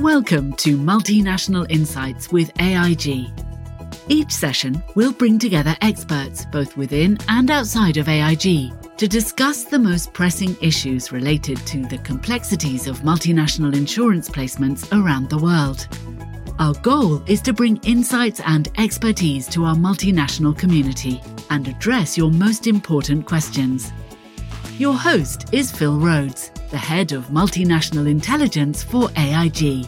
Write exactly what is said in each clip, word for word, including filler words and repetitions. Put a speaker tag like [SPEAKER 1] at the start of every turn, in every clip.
[SPEAKER 1] Welcome to Multinational Insights with A I G. Each session will bring together experts, both within and outside of A I G, to discuss the most pressing issues related to the complexities of multinational insurance placements around the world. Our goal is to bring insights and expertise to our multinational community and address your most important questions. Your host is Phil Rhodes, the head of multinational intelligence for A I G.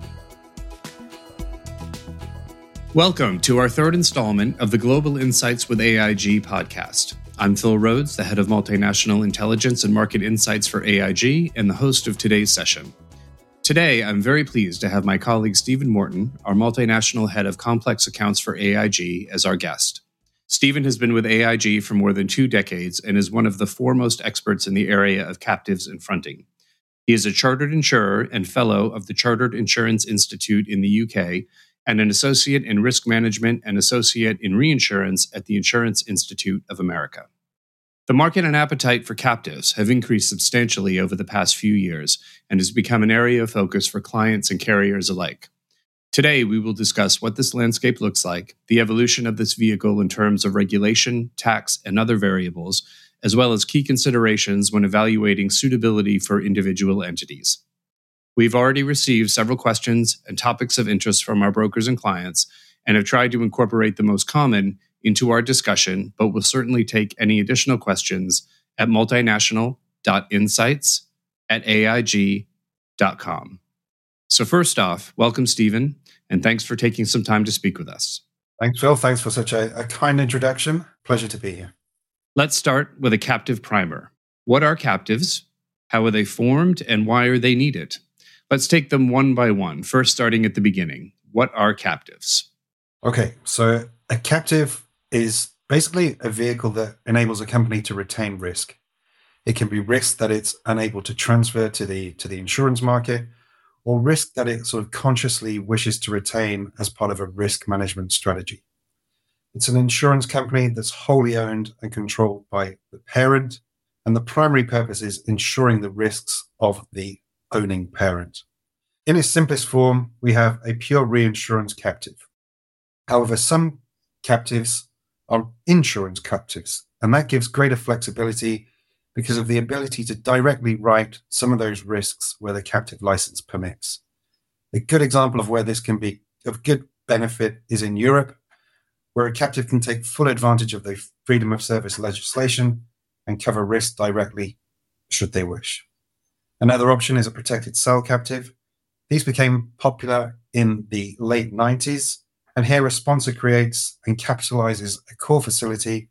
[SPEAKER 2] Welcome to our third installment of the Global Insights with A I G podcast. I'm Phil Rhodes, the head of multinational intelligence and market insights for A I G and the host of today's session. Today, I'm very pleased to have my colleague Stephen Morton, our multinational head of complex accounts for A I G, as our guest. Stephen has been with A I G for more than two decades and is one of the foremost experts in the area of captives and fronting. He is a chartered insurer and fellow of the Chartered Insurance Institute in the U K and an associate in risk management and associate in reinsurance at the Insurance Institute of America. The market and appetite for captives have increased substantially over the past few years and has become an area of focus for clients and carriers alike. Today, we will discuss what this landscape looks like, the evolution of this vehicle in terms of regulation, tax, and other variables, as well as key considerations when evaluating suitability for individual entities. We've already received several questions and topics of interest from our brokers and clients and have tried to incorporate the most common into our discussion, but will certainly take any additional questions at multinational dot insights at A I G dot com. So first off, welcome, Stephen, and thanks for taking some time to speak with us.
[SPEAKER 3] Thanks, Phil. Thanks for such a, a kind introduction. Pleasure to be here.
[SPEAKER 2] Let's start with a captive primer. What are captives? How are they formed? And why are they needed? Let's take them one by one, first starting at the beginning. What are captives?
[SPEAKER 3] Okay, so a captive is basically a vehicle that enables a company to retain risk. It can be risk that it's unable to transfer to the to the insurance market, or risk that it sort of consciously wishes to retain as part of a risk management strategy. It's an insurance company that's wholly owned and controlled by the parent, and the primary purpose is ensuring the risks of the owning parent. In its simplest form, we have a pure reinsurance captive. However, some captives are insurance captives, and that gives greater flexibility because of the ability to directly write some of those risks where the captive license permits. A good example of where this can be of good benefit is in Europe, where a captive can take full advantage of the freedom of service legislation and cover risks directly should they wish. Another option is a protected cell captive. These became popular in the late nineties, and here a sponsor creates and capitalizes a core facility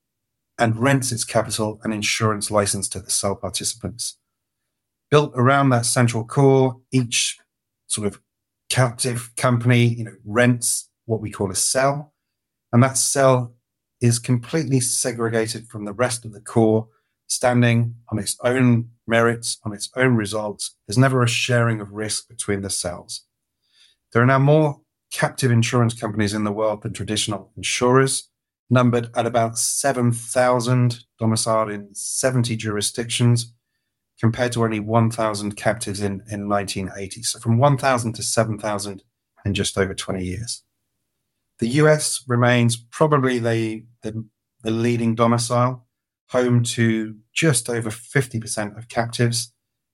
[SPEAKER 3] and rents its capital and insurance license to the cell participants. Built around that central core, each sort of captive company, you know, rents what we call a cell, and that cell is completely segregated from the rest of the core, standing on its own merits, on its own results. There's never a sharing of risk between the cells. There are now more captive insurance companies in the world than traditional insurers, numbered at about seven thousand, domiciled in seventy jurisdictions, compared to only one thousand captives in, in nineteen eighty. So from one thousand to seven thousand in just over twenty years. The U S remains probably the, the, the leading domicile, home to just over fifty percent of captives,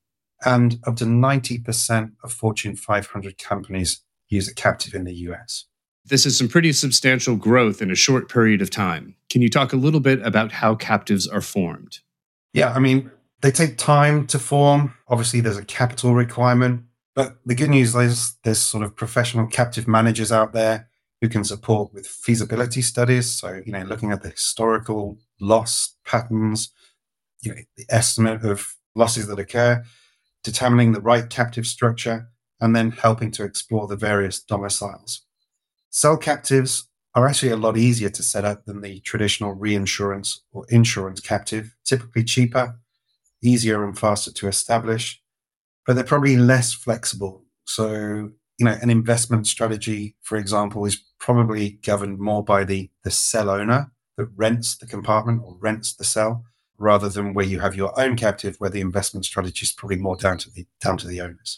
[SPEAKER 3] and up to ninety percent of Fortune five hundred companies use a captive in the U S.
[SPEAKER 2] This is some pretty substantial growth in a short period of time. Can you talk a little bit about how captives are formed?
[SPEAKER 3] Yeah, I mean, they take time to form. Obviously, there's a capital requirement. But the good news is there's sort of professional captive managers out there who can support with feasibility studies. So, you know, looking at the historical loss patterns, you know, the estimate of losses that occur, determining the right captive structure, and then helping to explore the various domiciles. Cell captives are actually a lot easier to set up than the traditional reinsurance or insurance captive, typically cheaper, easier and faster to establish, but they're probably less flexible. So, you know, an investment strategy, for example, is probably governed more by the, the cell owner that rents the compartment or rents the cell, rather than where you have your own captive, where the investment strategy is probably more down to the down to the owners.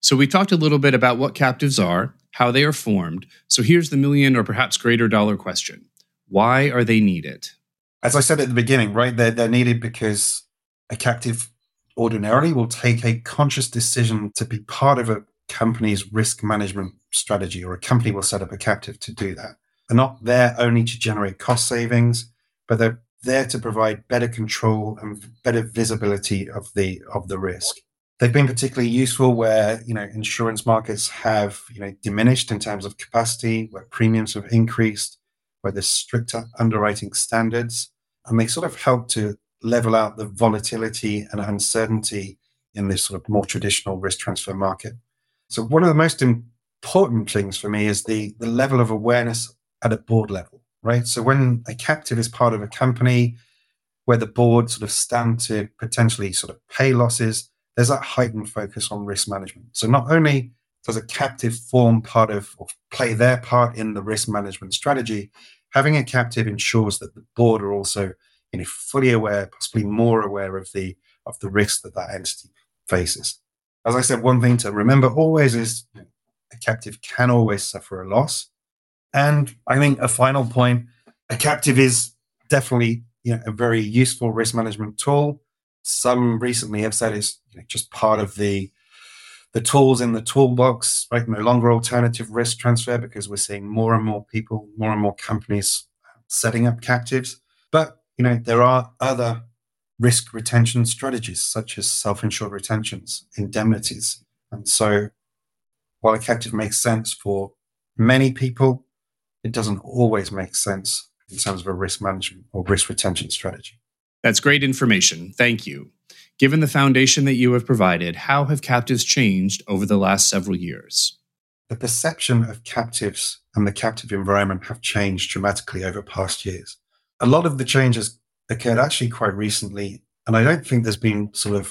[SPEAKER 2] So we talked a little bit about what captives are, how they are formed. So here's the million or perhaps greater dollar question. Why are they needed?
[SPEAKER 3] As I said at the beginning, right, they're, they're needed because a captive ordinarily will take a conscious decision to be part of a company's risk management strategy, or a company will set up a captive to do that. They're not there only to generate cost savings, but they're there to provide better control and better visibility of the of the risk. They've been particularly useful where, you know, insurance markets have, you know, diminished in terms of capacity, where premiums have increased, where there's stricter underwriting standards, and they sort of help to level out the volatility and uncertainty in this sort of more traditional risk transfer market. So one of the most important things for me is the, the level of awareness at a board level, right? So when a captive is part of a company where the board sort of stand to potentially sort of pay losses, there's that heightened focus on risk management. So not only does a captive form part of or play their part in the risk management strategy, having a captive ensures that the board are also, you know, fully aware, possibly more aware of the of the risks that that entity faces. As I said, one thing to remember always is a captive can always suffer a loss. And I think a final point, a captive is definitely, you know, a very useful risk management tool. Some recently have said it's, you know, just part of the the tools in the toolbox, right? No longer alternative risk transfer, because we're seeing more and more people, more and more companies setting up captives. But, you know, there are other risk retention strategies, such as self-insured retentions, indemnities. And so while a captive makes sense for many people, it doesn't always make sense in terms of a risk management or risk retention strategy.
[SPEAKER 2] That's great information. Thank you. Given the foundation that you have provided, how have captives changed over the last several years?
[SPEAKER 3] The perception of captives and the captive environment have changed dramatically over past years. A lot of the changes occurred actually quite recently, and I don't think there's been sort of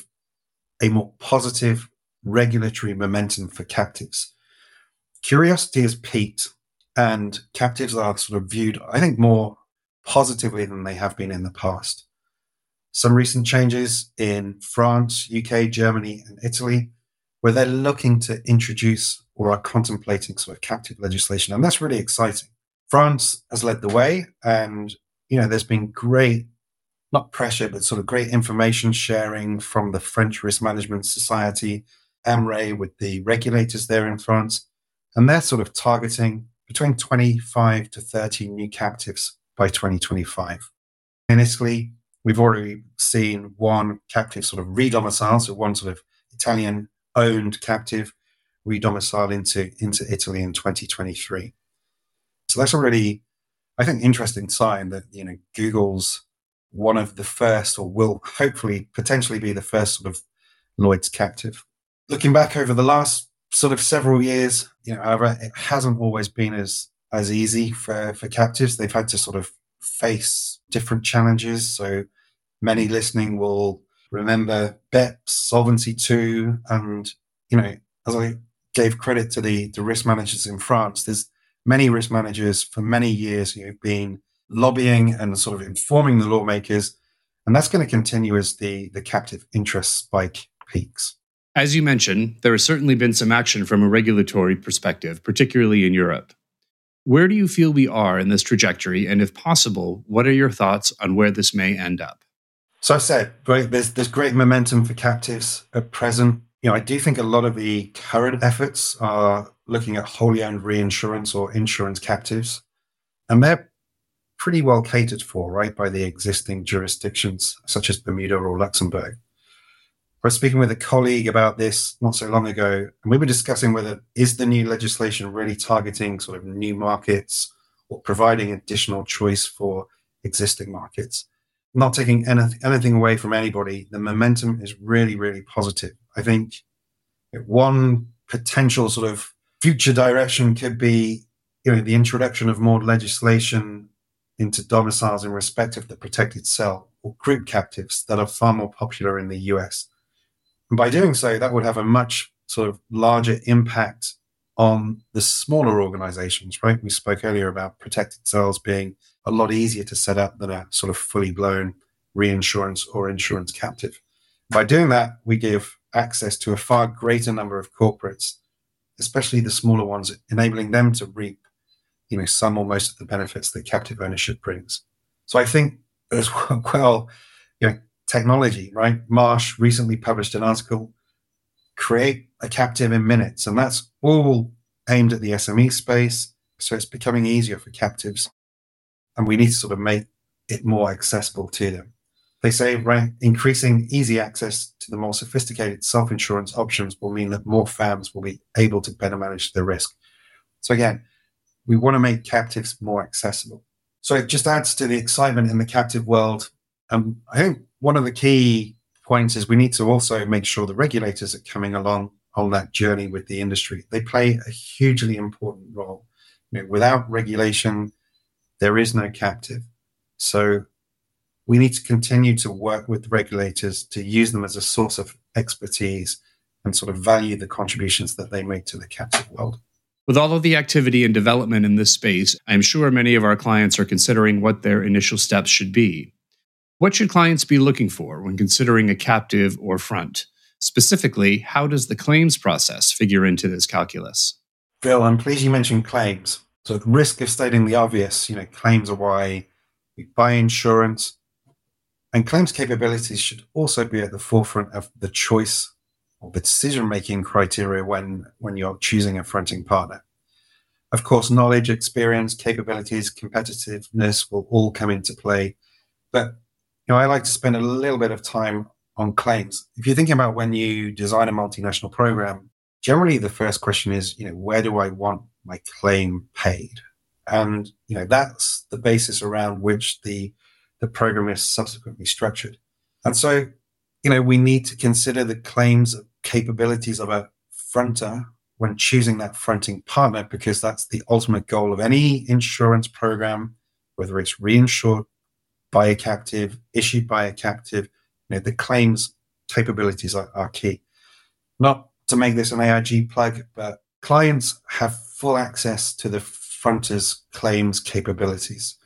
[SPEAKER 3] a more positive regulatory momentum for captives. Curiosity has peaked, and captives are sort of viewed, I think, more positively than they have been in the past. Some recent changes in France, U K, Germany, and Italy, where they're looking to introduce or are contemplating sort of captive legislation, and that's really exciting. France has led the way, and, you know, there's been great, not pressure, but sort of great information sharing from the French Risk Management Society, A M R E, with the regulators there in France. And they're sort of targeting between twenty-five to thirty new captives by twenty twenty-five. In Italy, we've already seen one captive sort of re-domicile, so one sort of Italian-owned captive re-domicile into, into Italy in twenty twenty-three. So that's a really, I think, interesting sign that, you know, Google's one of the first, or will hopefully potentially be the first sort of Lloyd's captive. Looking back over the last sort of several years, you know, however, it hasn't always been as as easy for, for captives. They've had to sort of face different challenges. So many listening will remember B E P S, Solvency two, and, you know, as I gave credit to the, the risk managers in France, there's many risk managers for many years who have been lobbying and sort of informing the lawmakers, and that's going to continue as the, the captive interest spike peaks.
[SPEAKER 2] As you mentioned, there has certainly been some action from a regulatory perspective, particularly in Europe. Where do you feel we are in this trajectory? And if possible, what are your thoughts on where this may end up?
[SPEAKER 3] So I said, right, there's, there's great momentum for captives at present. You know, I do think a lot of the current efforts are looking at wholly owned reinsurance or insurance captives, and they're pretty well catered for, right, by the existing jurisdictions such as Bermuda or Luxembourg. I was speaking with a colleague about this not so long ago, and we were discussing whether is the new legislation really targeting sort of new markets or providing additional choice for existing markets. Not taking anything, anything away from anybody, the momentum is really, really positive. I think one potential sort of future direction could be, you know, the introduction of more legislation into domiciles in respect of the protected cell or group captives that are far more popular in the U S. And by doing so, that would have a much sort of larger impact on the smaller organizations, right? We spoke earlier about protected cells being a lot easier to set up than a sort of fully blown reinsurance or insurance captive. By doing that, we give access to a far greater number of corporates, especially the smaller ones, enabling them to reap, you know, some or most of the benefits that captive ownership brings. So I think as well, you know, technology, right? Marsh recently published an article, create a captive in minutes, and that's all aimed at the S M E space. So it's becoming easier for captives, and we need to sort of make it more accessible to them. They say, right, increasing easy access to the more sophisticated self-insurance options will mean that more firms will be able to better manage their risk. So again, we want to make captives more accessible. So it just adds to the excitement in the captive world. And I think one of the key points is we need to also make sure the regulators are coming along on that journey with the industry. They play a hugely important role. You know, without regulation, there is no captive. So we need to continue to work with regulators to use them as a source of expertise and sort of value the contributions that they make to the captive world.
[SPEAKER 2] With all of the activity and development in this space, I'm sure many of our clients are considering what their initial steps should be. What should clients be looking for when considering a captive or front? Specifically, how does the claims process figure into this calculus?
[SPEAKER 3] Phil, I'm pleased you mentioned claims. So at the risk of stating the obvious, you know, claims are why we buy insurance. And claims capabilities should also be at the forefront of the choice or the decision-making criteria when, when you're choosing a fronting partner. Of course, knowledge, experience, capabilities, competitiveness will all come into play. But, you know, I like to spend a little bit of time on claims. If you're thinking about when you design a multinational program, generally the first question is, you know, where do I want my claim paid? And, you know, that's the basis around which the the program is subsequently structured. And so, you know, we need to consider the claims capabilities of a fronter when choosing that fronting partner, because that's the ultimate goal of any insurance program, whether it's reinsured by a captive, issued by a captive. You know, the claims capabilities are, are key. Not to make this an A I G plug, but clients have full access to the fronter's claims capabilities.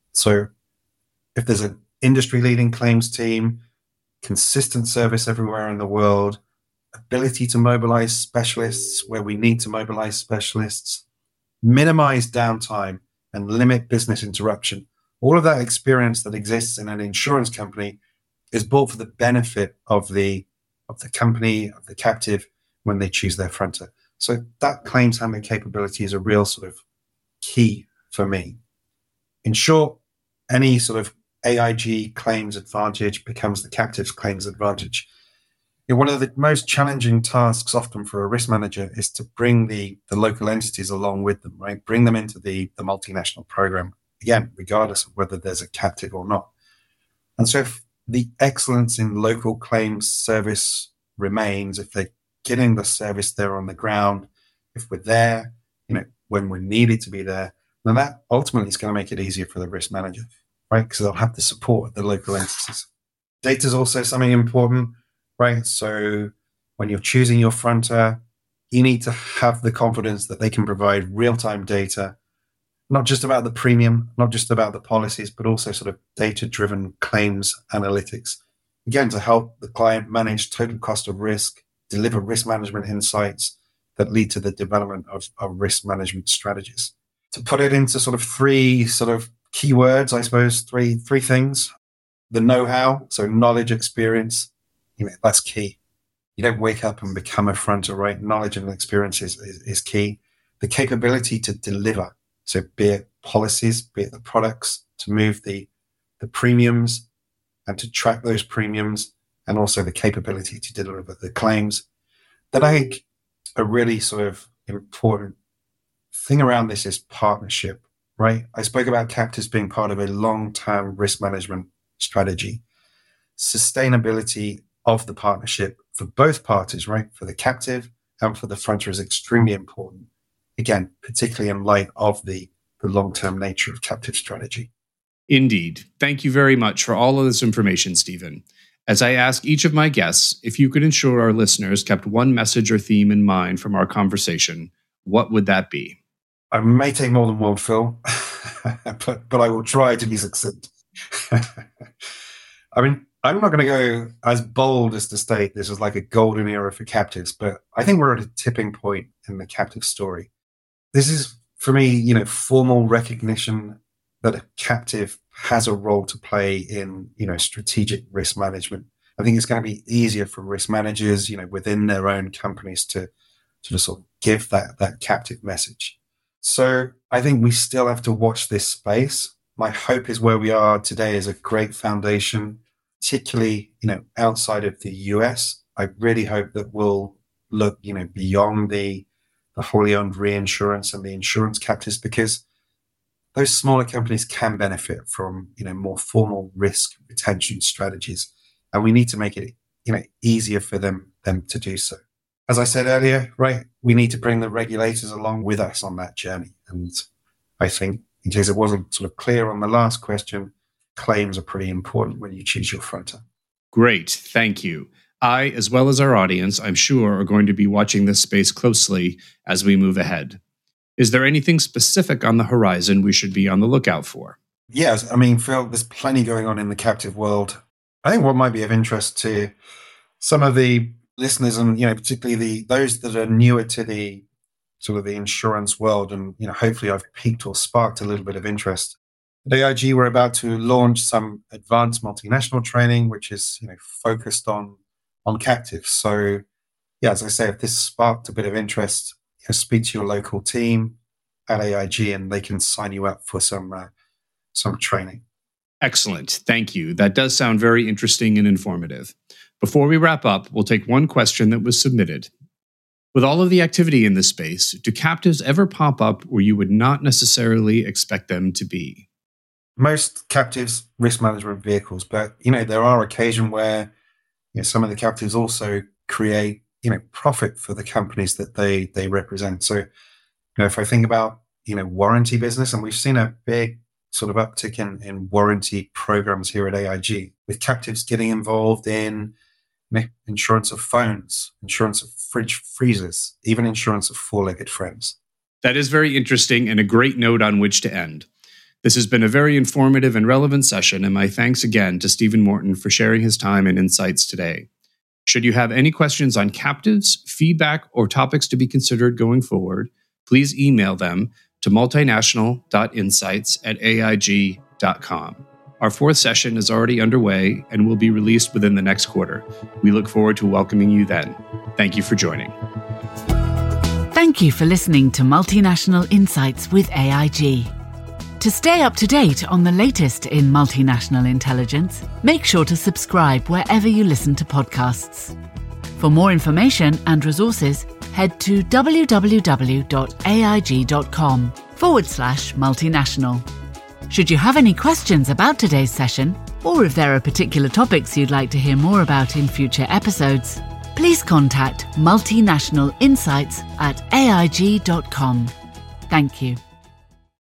[SPEAKER 3] So if there's an industry-leading claims team, consistent service everywhere in the world, ability to mobilize specialists where we need to mobilize specialists, minimize downtime, and limit business interruption, all of that experience that exists in an insurance company is brought for the benefit of the of the company, of the captive, when they choose their fronter. So that claims handling capability is a real sort of key for me. In short, any sort of A I G claims advantage becomes the captive's claims advantage. You know, one of the most challenging tasks often for a risk manager is to bring the, the local entities along with them, right? Bring them into the, the multinational program, again, regardless of whether there's a captive or not. And so if the excellence in local claims service remains, if they're getting the service there on the ground, if we're there, you know, when we're needed to be there, then that ultimately is going to make it easier for the risk manager, right? Because they'll have the support of the local entities. Data is also something important, right? So when you're choosing your fronter, you need to have the confidence that they can provide real-time data, not just about the premium, not just about the policies, but also sort of data-driven claims analytics. Again, to help the client manage total cost of risk, deliver risk management insights that lead to the development of, of risk management strategies. To put it into sort of three sort of keywords, I suppose, three three things. The know-how, so knowledge, experience, you know, that's key. You don't wake up and become a fronter, right? Knowledge and experience is, is, is key. The capability to deliver, so be it policies, be it the products, to move the, the premiums and to track those premiums, and also the capability to deliver the claims. That I think a really sort of important thing around this is partnership, right? I spoke about captives being part of a long-term risk management strategy. Sustainability of the partnership for both parties, right? For the captive and for the fronter is extremely important. Again, particularly in light of the, the long-term nature of captive strategy.
[SPEAKER 2] Indeed. Thank you very much for all of this information, Stephen. As I ask each of my guests, if you could ensure our listeners kept one message or theme in mind from our conversation, what would that be?
[SPEAKER 3] I may take more than one, Phil, but, but I will try to be succinct. I mean, I'm not going to go as bold as to state this is like a golden era for captives, but I think we're at a tipping point in the captive story. This is, for me, you know, formal recognition that a captive has a role to play in, you know, strategic risk management. I think it's going to be easier for risk managers, you know, within their own companies to, to just sort of give that, that captive message. So I think we still have to watch this space. My hope is where we are today is a great foundation, particularly, you know, outside of the U S. I really hope that we'll look, you know, beyond the, the wholly owned reinsurance and the insurance captives, because those smaller companies can benefit from, you know, more formal risk retention strategies. And we need to make it, you know, easier for them, them to do so. As I said earlier, right, we need to bring the regulators along with us on that journey. And I think, in case it wasn't sort of clear on the last question, claims are pretty important when you choose your fronter.
[SPEAKER 2] Great, thank you. I, as well as our audience, I'm sure, are going to be watching this space closely as we move ahead. Is there anything specific on the horizon we should be on the lookout for?
[SPEAKER 3] Yes, I mean, Phil, there's plenty going on in the captive world. I think what might be of interest to some of the listeners, and, you know, particularly the those that are newer to the sort of the insurance world, and, you know, hopefully I've piqued or sparked a little bit of interest. At A I G, we're about to launch some advanced multinational training, which is, you know, focused on on captives. So, yeah, as I say, if this sparked a bit of interest, you know, speak to your local team at A I G, and they can sign you up for some uh, some training.
[SPEAKER 2] Excellent. Thank you. That does sound very interesting and informative. Before we wrap up, we'll take one question that was submitted. With all of the activity in this space, do captives ever pop up where you would not necessarily expect them to be?
[SPEAKER 3] Most captives risk management vehicles, but, you know, there are occasions where, you know, some of the captives also create, you know, profit for the companies that they they represent. So, you know, if I think about, you know, warranty business, and we've seen a big sort of uptick in, in warranty programs here at A I G, with captives getting involved in insurance of phones, insurance of fridge freezers, even insurance of four-legged friends.
[SPEAKER 2] That is very interesting and a great note on which to end. This has been a very informative and relevant session, and my thanks again to Stephen Morton for sharing his time and insights today. Should you have any questions on captives, feedback, or topics to be considered going forward, please email them to multinational dot insights at A I G dot com. Our fourth session is already underway and will be released within the next quarter. We look forward to welcoming you then. Thank you for joining.
[SPEAKER 1] Thank you for listening to Multinational Insights with A I G. To stay up to date on the latest in multinational intelligence, make sure to subscribe wherever you listen to podcasts. For more information and resources, head to www.aig.com forward slash multinational. Should you have any questions about today's session, or if there are particular topics you'd like to hear more about in future episodes, please contact Multinational Insights at A I G dot com. Thank you.